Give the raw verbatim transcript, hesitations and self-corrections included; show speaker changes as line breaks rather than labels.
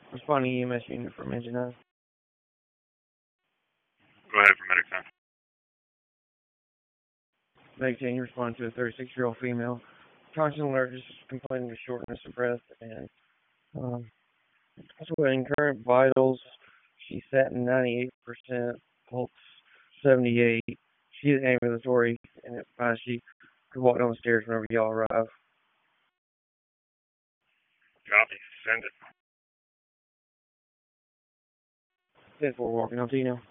Responding E M S unit from Engine nine.
Go ahead for medic ten.
Medic ten, you respond to a thirty-six-year-old female. Constant allergic, complaining of shortness of breath and um, sweating. Current vitals, she's sat in ninety-eight percent, pulse seventy-eight. She's ambulatory, and if uh, she could walk down the stairs whenever y'all arrive.
Copy. Send it.
ten four walking on to you now.